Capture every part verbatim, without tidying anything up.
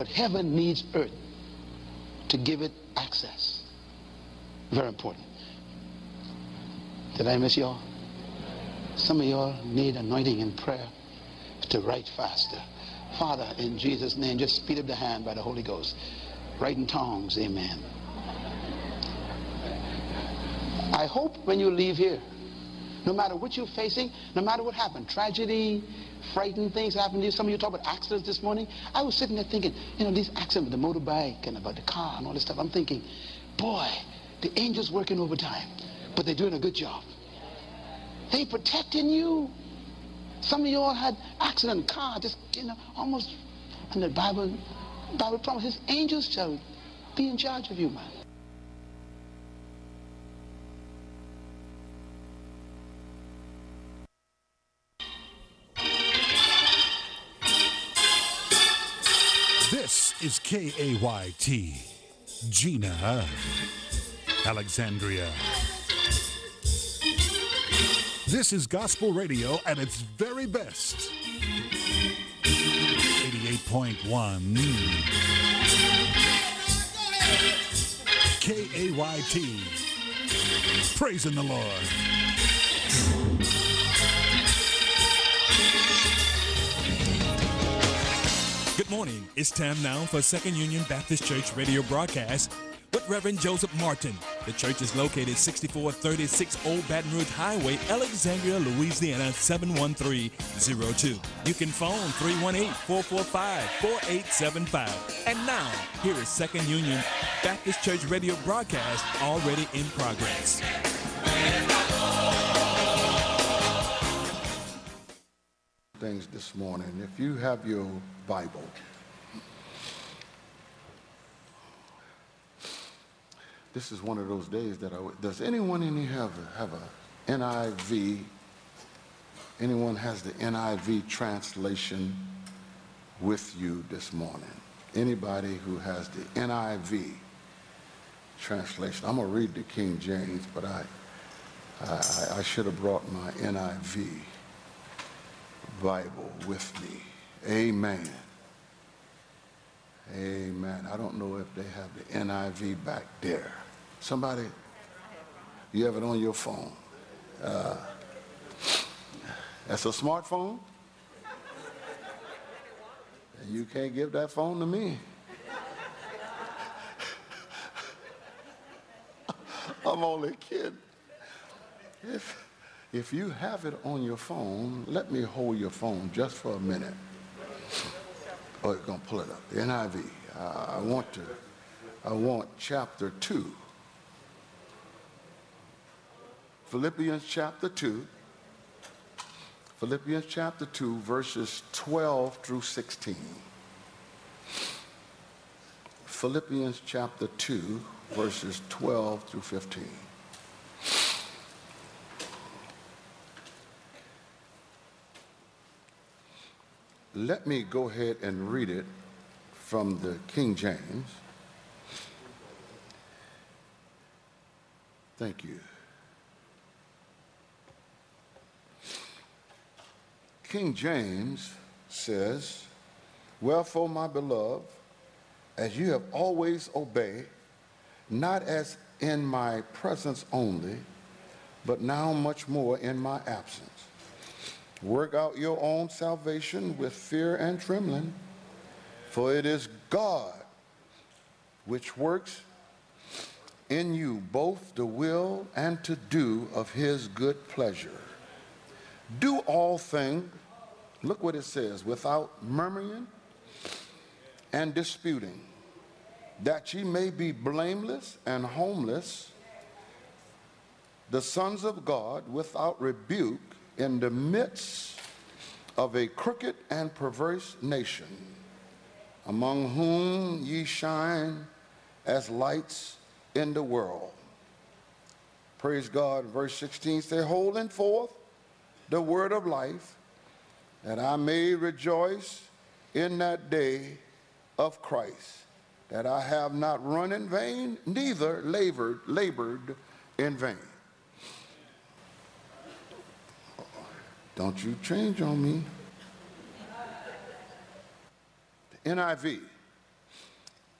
But heaven needs earth to give it access. Very important. Did I miss y'all? Some of y'all need anointing and prayer to write faster. Father, in Jesus' name, just speed up the hand by the Holy Ghost. Write in tongues, amen. I hope when you leave here, no matter what you're facing, no matter what happened, tragedy, frightening things happened to you. Some of you talked about accidents this morning. I was sitting there thinking, you know, these accidents with the motorbike and about the car and all this stuff. I'm thinking, boy, the angels working overtime, but they're doing a good job. They protecting you. Some of you all had accident car, just, you know, almost, and the Bible, Bible promises angels shall be in charge of you, man. This is K A Y T, Gina, Alexandria. This is gospel radio at its very best. eighty-eight point one. K A Y T. Praising the Lord. Good morning. It's time now for Second Union Baptist Church radio broadcast with Reverend Joseph Martin. The church is located sixty-four thirty-six Old Baton Rouge Highway, Alexandria, Louisiana, seven one three zero two. You can phone three one eight, four four five, four eight seven five. And now, here is Second Union Baptist Church radio broadcast already in progress. Things this morning. If you have your Bible, this is one of those days that I would, does anyone in here have a, have a N I V? Anyone has the N I V translation with you this morning? Anybody who has the N I V translation? I'm gonna read the King James, but I I, I should have brought my N I V Bible with me. Amen. Amen. I don't know if they have the N I V back there. Somebody, you have it on your phone. Uh, that's a smartphone? And you can't give that phone to me. I'm only kidding. If, if you have it on your phone, let me hold your phone just for a minute. Oh, it's going to pull it up. The N I V. Uh, I want to, I want chapter two. Philippians chapter two. Philippians chapter two, verses twelve through sixteen. Philippians chapter two, verses twelve through fifteen. Let me go ahead and read it from the King James. Thank you. King James says, "Wherefore, my beloved, as you have always obeyed, not as in my presence only, but now much more in my absence, work out your own salvation with fear and trembling, for it is God which works in you both the will and to do of his good pleasure. Do all things," look what it says, "without murmuring and disputing, that ye may be blameless and harmless, the sons of God without rebuke, in the midst of a crooked and perverse nation, among whom ye shine as lights in the world." Praise God. Verse sixteen says, "Holding forth the word of life, that I may rejoice in that day of Christ, that I have not run in vain, neither labored, labored in vain." Don't you change on me. The N I V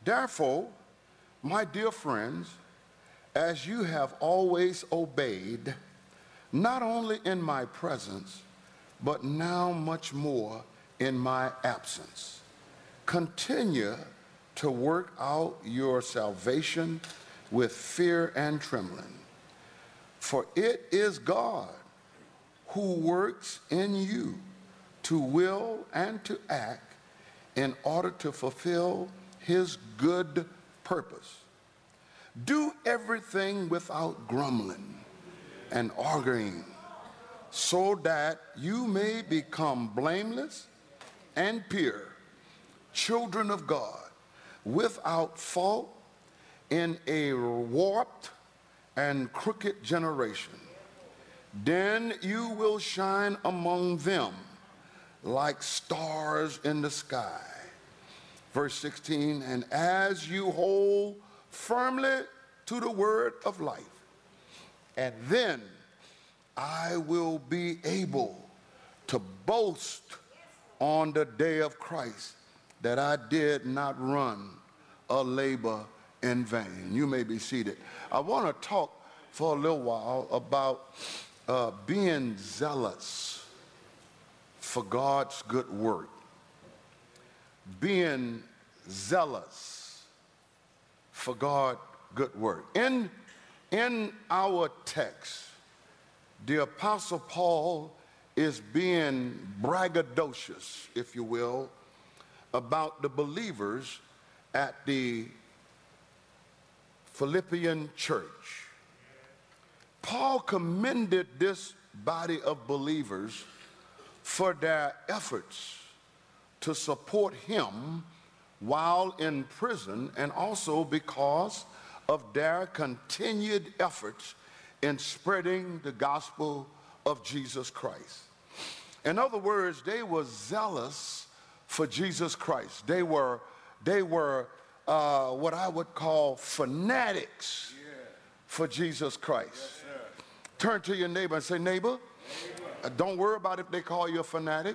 Therefore, my dear friends, as you have always obeyed, not only in my presence, but now much more in my absence, continue to work out your salvation with fear and trembling. For it is God who works in you to will and to act in order to fulfill his good purpose. Do everything without grumbling and arguing, so that you may become blameless and pure, children of God, without fault in a warped and crooked generation. Then you will shine among them like stars in the sky. Verse sixteen, and as you hold firmly to the word of life, and then I will be able to boast on the day of Christ that I did not run a labor in vain. You may be seated. I want to talk for a little while about uh, being zealous for God's good work. Being zealous for God's good work. In, in our text, the Apostle Paul is being braggadocious, if you will, about the believers at the Philippian church. Paul commended this body of believers for their efforts to support him while in prison, and also because of their continued efforts in spreading the gospel of Jesus Christ. In other words, they were zealous for Jesus Christ. They were, they were uh, what I would call fanatics yeah. for Jesus Christ. Yes, turn to your neighbor and say, neighbor, neighbor. Uh, don't worry about if they call you a fanatic.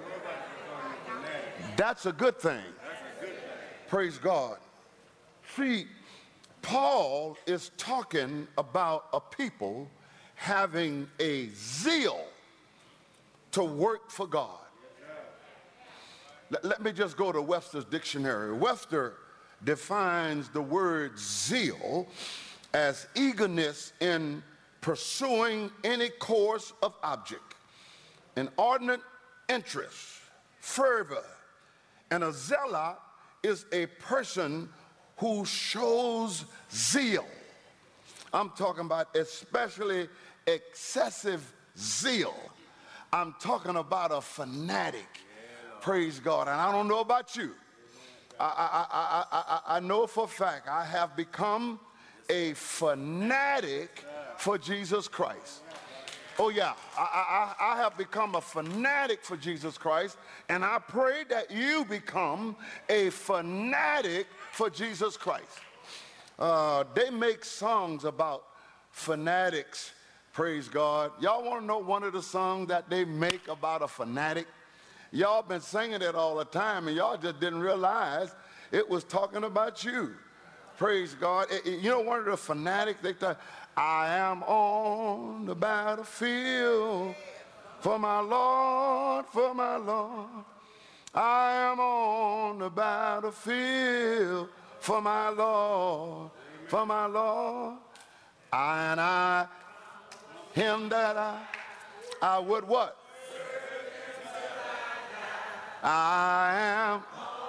That's a good thing. That's a good thing. Praise God. See, Paul is talking about a people having a zeal to work for God. Let, let me just go to Webster's dictionary. Webster defines the word zeal as eagerness in pursuing any course of object, an ardent interest, fervor, and a zealot is a person who shows zeal. I'm talking about especially excessive zeal. I'm talking about a fanatic. Praise God. And I don't know about you. I, I, I, I, I know for a fact I have become a fanatic for Jesus Christ. Oh yeah, I, I, I have become a fanatic for Jesus Christ, and I pray that you become a fanatic for Jesus Christ. Uh, they make songs about fanatics, praise God. Y'all want to know one of the songs that they make about a fanatic? Y'all been singing it all the time, and y'all just didn't realize it was talking about you. Praise God. It, it, you know, one of the fanatics, they thought, I am on the battlefield for my Lord, for my Lord. I am on the battlefield for my Lord, for my Lord. And I, him that I, I would what? I am.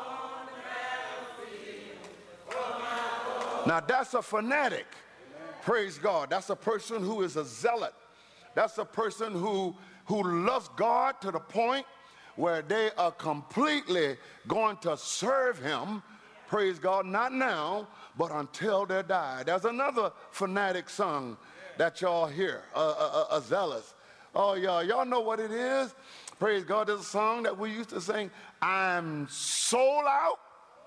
Now that's a fanatic. Praise God. That's a person who is a zealot. That's a person who, who loves God to the point where they are completely going to serve him, praise God, not now, but until they die. There's another fanatic song that y'all hear, a, a, a zealous. Oh, y'all, y'all know what it is? Praise God, there's a song that we used to sing, I'm sold out,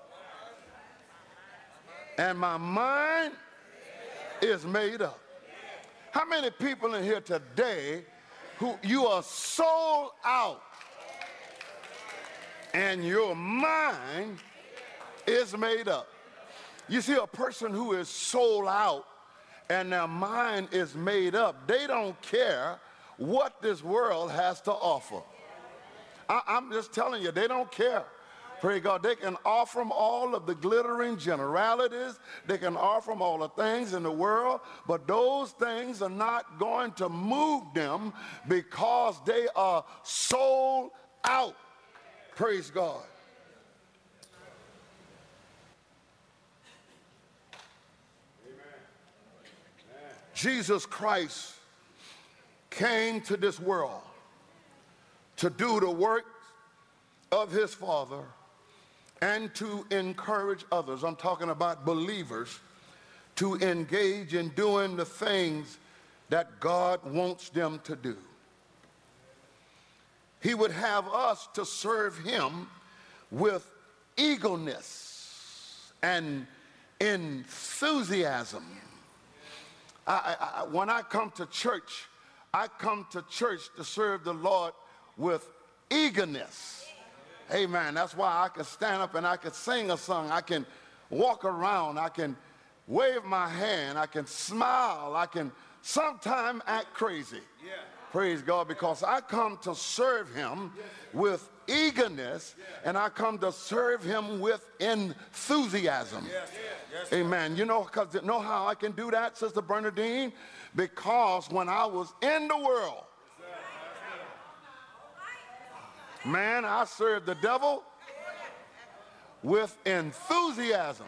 and my mind is made up. How many people in here today who you are sold out and your mind is made up? You see, a person who is sold out and their mind is made up, they don't care what this world has to offer. I, I'm just telling you, they don't care. Praise God. They can offer them all of the glittering generalities. They can offer them all the things in the world, but those things are not going to move them because they are sold out. Praise God. Jesus Christ came to this world to do the work of his Father and to encourage others. I'm talking about believers to engage in doing the things that God wants them to do. He would have us to serve him with eagerness and enthusiasm. I, I, when I come to church, I come to church to serve the Lord with eagerness. Amen. That's why I can stand up and I can sing a song. I can walk around. I can wave my hand. I can smile. I can sometimes act crazy. Yeah. Praise God, because I come to serve him with eagerness, and I come to serve him with enthusiasm. Yes. Yes. Amen. You know, because you know how I can do that, Sister Bernadine? Because when I was in the world, man, I served the devil with enthusiasm.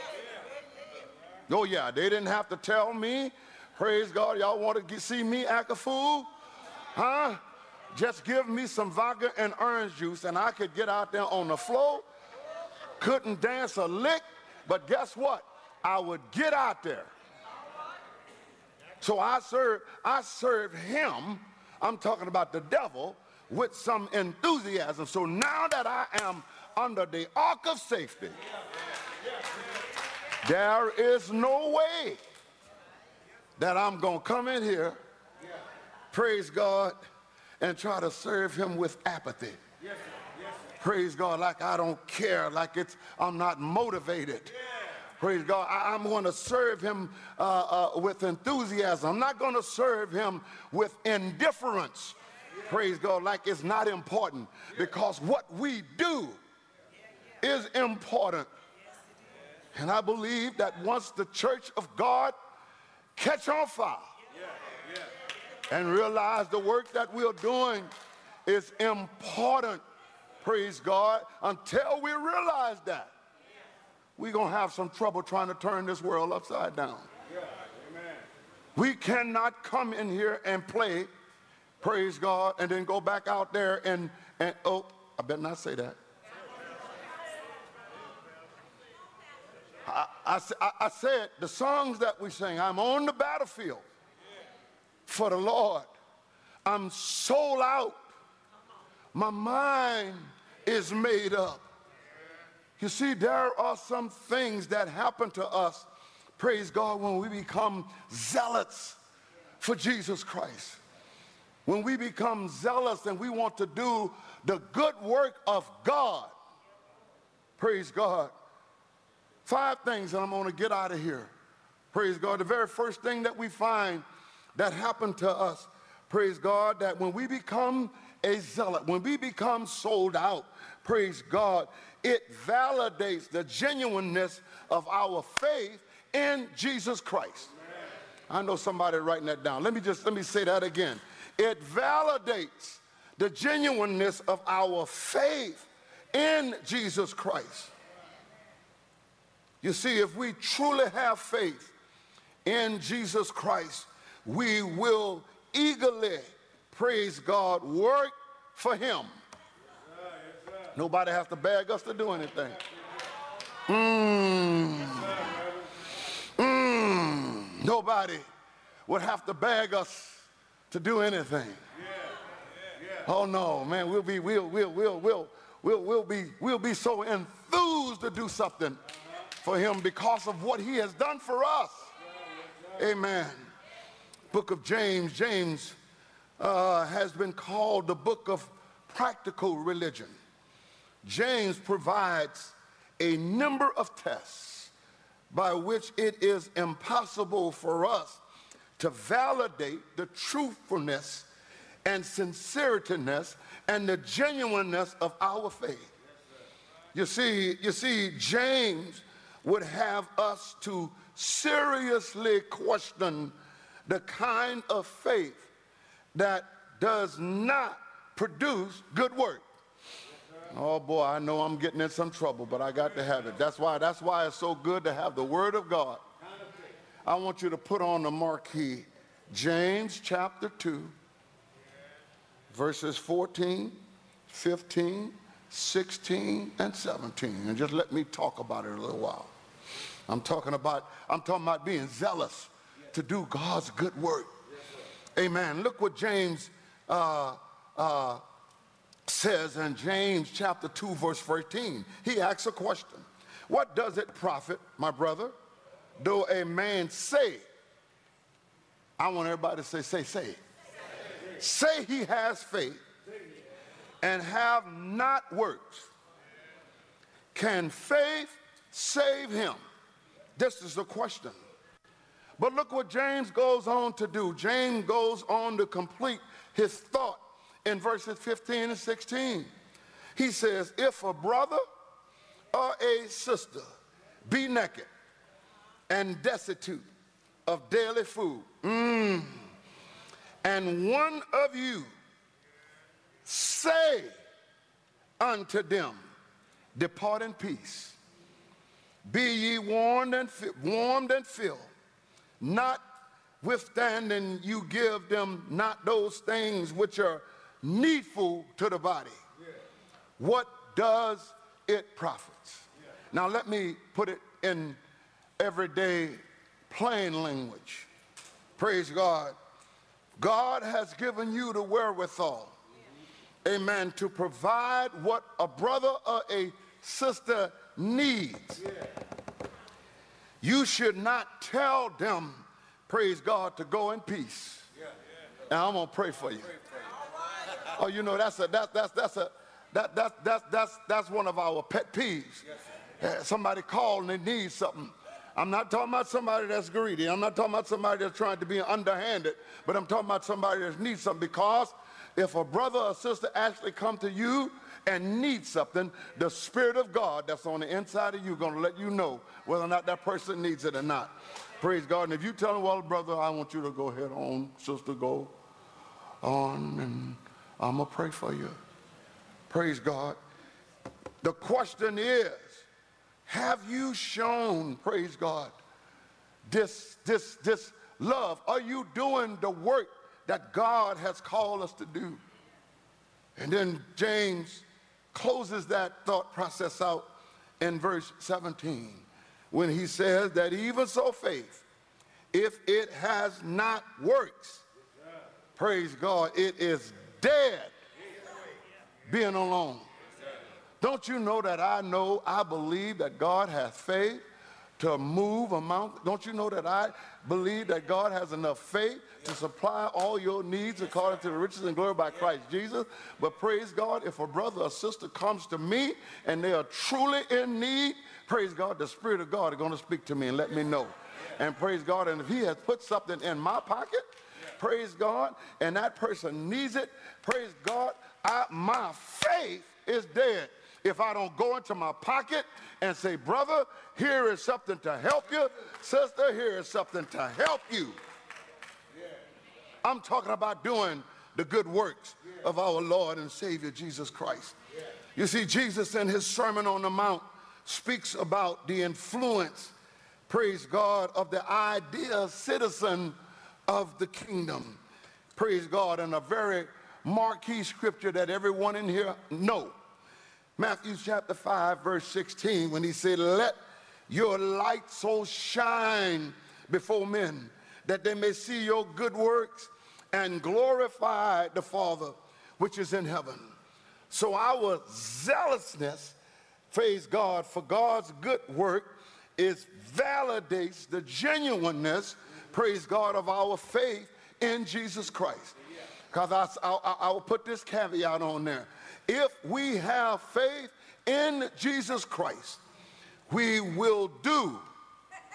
Oh yeah, they didn't have to tell me. Praise God, y'all want to see me act a fool? Huh? Just give me some vodka and orange juice and I could get out there on the floor. Couldn't dance a lick, but guess what? I would get out there. So I serve, I serve him, I'm talking about the devil, with some enthusiasm. So now that I am under the ark of safety, there is no way that I'm going to come in here, praise God, and try to serve him with apathy. Yes, sir. Yes, sir. Praise God, like I don't care, like it's I'm not motivated. Yeah. Praise God, I, I'm going to serve him uh, uh, with enthusiasm. I'm not going to serve him with indifference. Yeah. Praise God, like it's not important, yeah. Because what we do yeah. is important. Yes, and I believe that once the church of God catch on fire, yeah. Yeah. and realize the work that we're doing is important, praise God, until we realize that, we're going to have some trouble trying to turn this world upside down. Yeah. Amen. We cannot come in here and play, praise God, and then go back out there and, and oh, I better not say that. I, I, I said the songs that we sing, I'm on the battlefield for the Lord. I'm sold out. My mind is made up. You see, there are some things that happen to us, praise God, when we become zealots for Jesus Christ. When we become zealous and we want to do the good work of God, praise God. Five things, and I'm going to get out of here. Praise God. The very first thing that we find that happened to us, praise God, that when we become a zealot, when we become sold out, praise God, it validates the genuineness of our faith in Jesus Christ. Amen. I know somebody writing that down. Let me just, let me say that again. It validates the genuineness of our faith in Jesus Christ. You see, if we truly have faith in Jesus Christ, we will eagerly, praise God, work for him. Yes, sir. Yes, sir. Nobody has to beg us to do anything. Mm. Mm. Nobody would have to beg us to do anything. Yeah. Yeah. Oh no, man, we'll be we'll we'll we'll we'll we'll we'll be we'll be so enthused to do something for him because of what he has done for us. Amen. Book of James, James uh, has been called the book of practical religion. James provides a number of tests by which it is impossible for us to validate the truthfulness and sincerityness and the genuineness of our faith. You see, you see, James would have us to seriously question the kind of faith that does not produce good work. Oh boy, I know I'm getting in some trouble, but I got to have it. That's why, that's why it's so good to have the Word of God. I want you to put on the marquee, James chapter two, verses fourteen, fifteen, sixteen, and seventeen. And just let me talk about it a little while. I'm talking about, I'm talking about being zealous to do God's good work. Amen. Look what James uh, uh, says in James chapter two, verse fourteen. He asks a question. What does it profit, my brother, though a man say, I want everybody to say, say, say. Say he has faith and have not works. Can faith save him? This is the question. But look what James goes on to do. James goes on to complete his thought in verses fifteen and sixteen. He says, if a brother or a sister be naked and destitute of daily food, mm, and one of you say unto them, depart in peace, be ye warmed and, warmed and filled, notwithstanding you give them not those things which are needful to the body. Yeah. What does it profit? Yeah. Now let me put it in everyday plain language. Praise God. God has given you the wherewithal, yeah. amen, to provide what a brother or a sister needs. Yeah. You should not tell them, praise God, to go in peace. Yeah, yeah. And I'm gonna pray for you. Oh, you know, that's a that that's that's a that that that's that's that's one of our pet peeves. Yes, uh, somebody called and they need something. I'm not talking about somebody that's greedy. I'm not talking about somebody that's trying to be underhanded, but I'm talking about somebody that needs something. Because if a brother or sister actually come to you and need something, the Spirit of God that's on the inside of you is going to let you know whether or not that person needs it or not. Praise God. And if you tell them, well, brother, I want you to go ahead on, sister, go on, and I'm going to pray for you. Praise God. The question is, have you shown, praise God, this, this, this love? Are you doing the work that God has called us to do? And then James closes that thought process out in verse seventeen when he says that even so faith, if it has not works, praise God, it is dead being alone. Don't you know that I know, I believe that God has faith to move a mountain? Don't you know that I believe that God has enough faith to supply all your needs according to the riches and glory by Christ Jesus? But praise God, if a brother or sister comes to me and they are truly in need, praise God, the Spirit of God is going to speak to me and let me know. And praise God, and if he has put something in my pocket, praise God, and that person needs it, praise God, I, my faith is dead if I don't go into my pocket and say, brother, here is something to help you. Sister, here is something to help you. I'm talking about doing the good works of our Lord and Savior Jesus Christ. You see, Jesus in his Sermon on the Mount speaks about the influence, praise God, of the ideal citizen of the kingdom. Praise God, and a very marquee scripture that everyone in here know. Matthew chapter five, verse sixteen, when he said, let your light so shine before men that they may see your good works and glorify the Father which is in heaven. So our zealousness, praise God, for God's good work is validates the genuineness, praise God, of our faith in Jesus Christ. Because I, I, I will put this caveat on there. If we have faith in Jesus Christ, we will do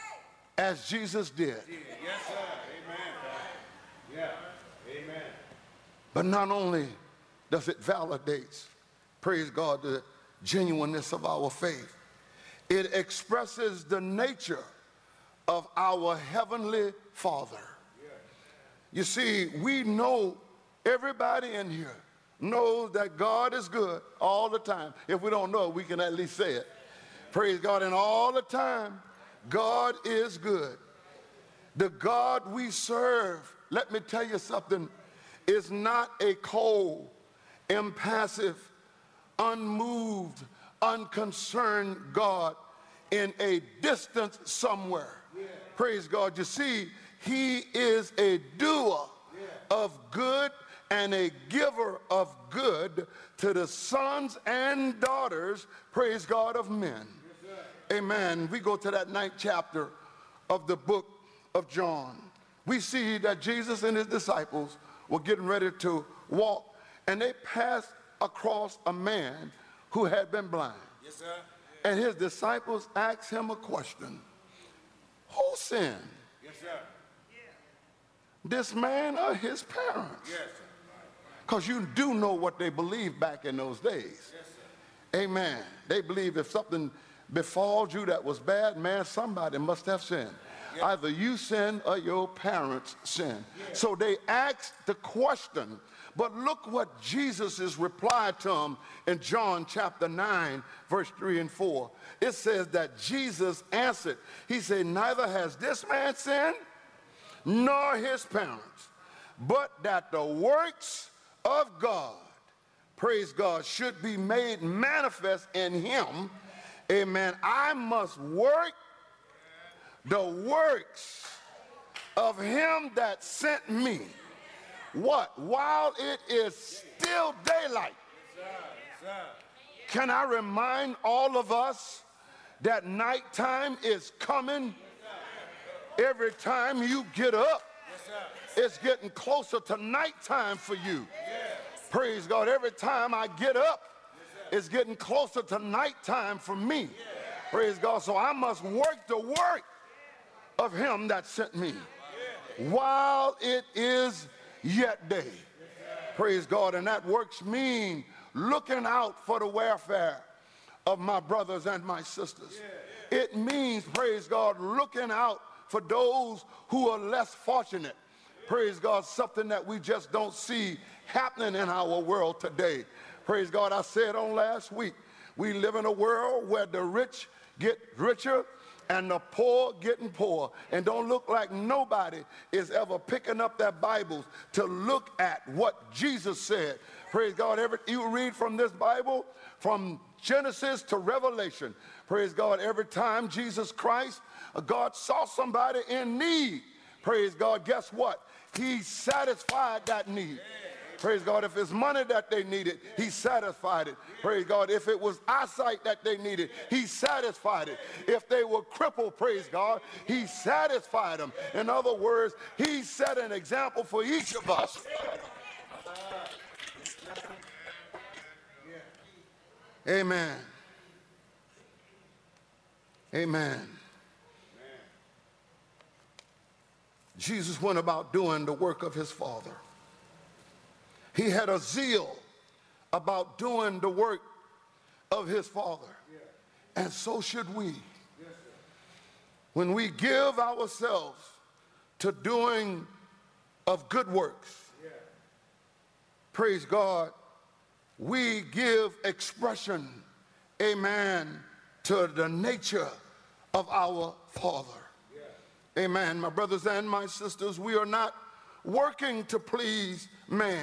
as Jesus did. Yes, sir. Amen. Yeah. Amen. But not only does it validate, praise God, the genuineness of our faith, it expresses the nature of our Heavenly Father. You see, we know, everybody in here knows that God is good all the time. If we don't know it, we can at least say it. Praise God. And all the time, God is good. The God we serve, let me tell you something, is not a cold, impassive, unmoved, unconcerned God in a distance somewhere. Yeah. Praise God. You see, he is a doer yeah. of good and a giver of good to the sons and daughters, praise God, of men. Yes, amen. We go to that ninth chapter of the book of John. We see that Jesus and his disciples were getting ready to walk, and they passed across a man who had been blind. Yes, sir. And his disciples asked him a question. Who sinned? Yes, sir. This man or his parents? Yes, sir. Because you do know what they believed back in those days. Yes, sir. Amen. They believed if something befalls you that was bad, man, somebody must have sinned. Yes. Either you sinned or your parents sinned. Yes. So they asked the question. But look what Jesus' reply to them in John chapter nine, verse three and four. It says that Jesus answered. He said, neither has this man sinned, nor his parents, but that the works of God, praise God, should be made manifest in him. Amen. I must work the works of him that sent me. What? While it is still daylight. Can I remind all of us that nighttime is coming? Every time you get up, it's getting closer to nighttime for you. Praise God. Every time I get up, it's getting closer to nighttime for me. Praise God. So I must work the work of him that sent me while it is yet day. Praise God. And that works mean looking out for the welfare of my brothers and my sisters. It means, praise God, looking out for those who are less fortunate. Praise God, something that we just don't see happening in our world today. Praise God, I said on last week, we live in a world where the rich get richer and the poor getting poor, and don't look like nobody is ever picking up their Bibles to look at what Jesus said. Praise God. Every, you read from this Bible, from Genesis to Revelation. Praise God. Every time Jesus Christ, God saw somebody in need, praise God, guess what? He satisfied that need. Praise God. If it's money that they needed, he satisfied it. Praise God. If it was eyesight that they needed, he satisfied it. If they were crippled, praise God, he satisfied them. In other words, he set an example for each of us. Amen. Amen. Jesus went about doing the work of his Father. He had a zeal about doing the work of his Father. Yeah. And so should we. Yes, when we give ourselves to doing of good works, yeah. praise God, we give expression, amen, to the nature of our Father. Yeah. Amen. My brothers and my sisters, we are not working to please man.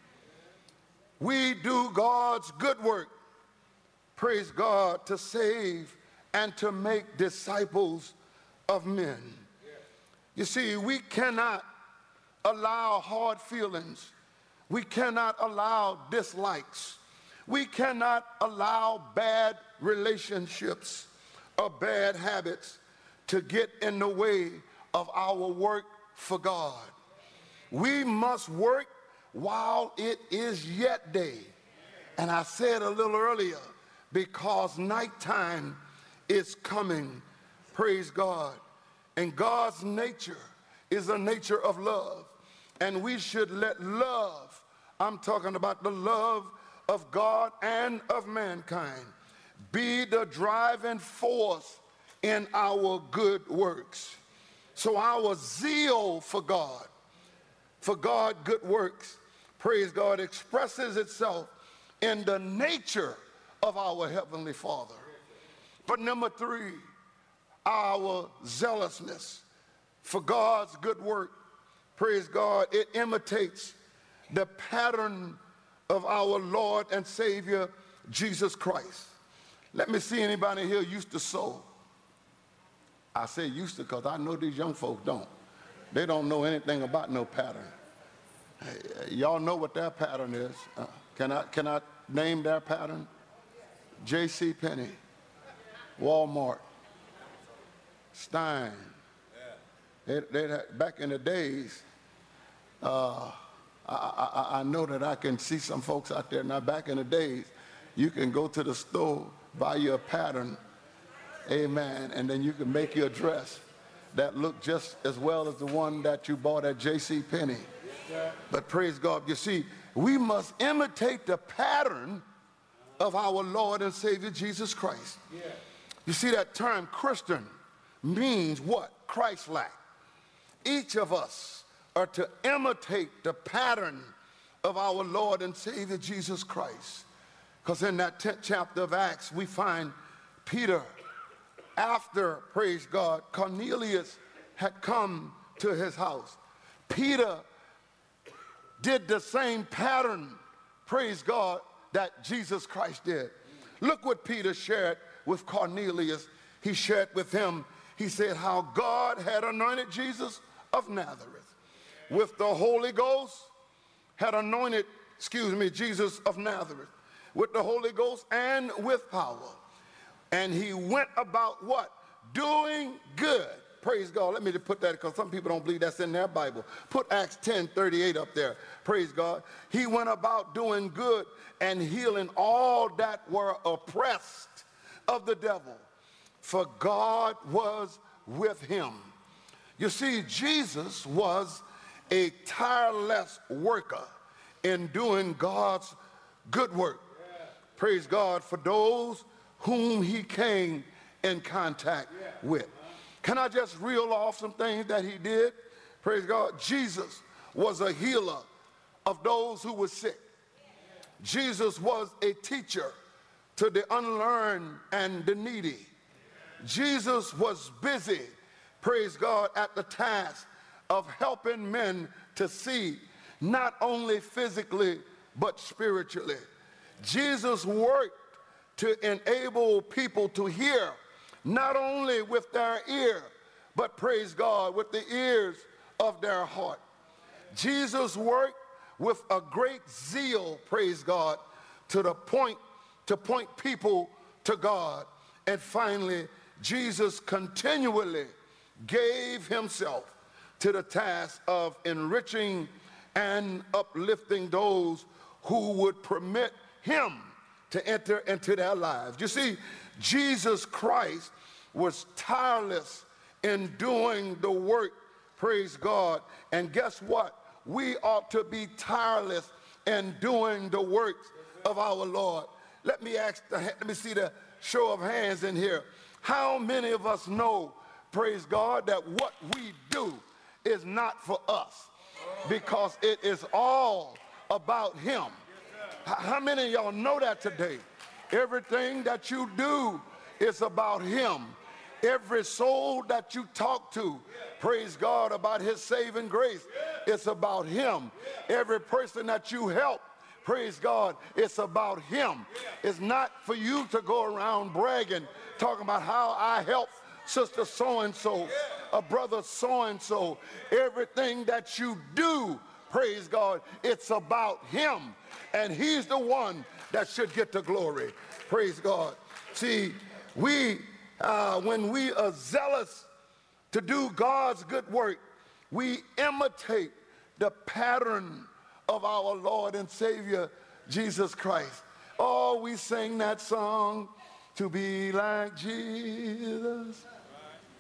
We do God's good work, praise God, to save and to make disciples of men. You see, we cannot allow hard feelings. We cannot allow dislikes. We cannot allow bad relationships or bad habits to get in the way of our work for God. We must work while it is yet day. And I said a little earlier, because nighttime is coming, praise God. And God's nature is a nature of love. And we should let love, I'm talking about the love of God and of mankind, be the driving force in our good works. So our zeal for God, for God good works, praise God, expresses itself in the nature of our Heavenly Father. But number three, our zealousness for God's good work, praise God, it imitates the pattern of our Lord and Savior, Jesus Christ. Let me see anybody here used to sow. I say used to because I know these young folks don't. They don't know anything about no pattern. Y'all know what their pattern is. Uh, can I, can I name their pattern? J C Penney, Walmart, Stein. They, they, back in the days, uh, I, I, I know that I can see some folks out there now. Back in the days, you can go to the store, buy you a pattern, amen, and then you can make your dress that look just as well as the one that you bought at J C Penney. But praise God, you see, we must imitate the pattern of our Lord and Savior Jesus Christ. You see, that term Christian means what? Christ-like. Each of us are to imitate the pattern of our Lord and Savior Jesus Christ. Because in that tenth chapter of Acts, we find Peter, after, praise God, Cornelius had come to his house. Peter did the same pattern, praise God, that Jesus Christ did. Look what Peter shared with Cornelius. He shared with him, he said how God had anointed Jesus of Nazareth with the Holy Ghost, had anointed, excuse me, Jesus of Nazareth with the Holy Ghost and with power. And he went about what? Doing good. Praise God. Let me just put that because some people don't believe that's in their Bible. Put Acts ten thirty-eight up there. Praise God. He went about doing good and healing all that were oppressed of the devil, for God was with him. You see, Jesus was a tireless worker in doing God's good work. Yeah. Praise God for those whom he came in contact yeah. with. Can I just reel off some things that he did? Praise God. Jesus was a healer of those who were sick. Jesus was a teacher to the unlearned and the needy. Jesus was busy, praise God, at the task of helping men to see, not only physically, but spiritually. Jesus worked to enable people to hear, not only with their ear, but praise God, with the ears of their heart. Jesus worked with a great zeal, praise God, to the point, to point people to God. And finally, Jesus continually gave himself to the task of enriching and uplifting those who would permit him to enter into their lives. You see, Jesus Christ was tireless in doing the work, praise God. And guess what? We ought to be tireless in doing the works of our Lord. Let me ask, the, let me see the show of hands in here. How many of us know, praise God, that what we do is not for us, because it is all about him? How many of y'all know that today? Everything that you do is about him. Every soul that you talk to, praise God, about his saving grace, it's about him. Every person that you help, praise God, it's about him. It's not for you to go around bragging, talking about how I helped sister so-and-so, a brother so-and-so. Everything that you do, praise God, it's about him. And he's the one that should get the glory. Praise God. See, we, uh, when we are zealous to do God's good work, we imitate the pattern of our Lord and Savior, Jesus Christ. Oh, we sing that song, to be like Jesus.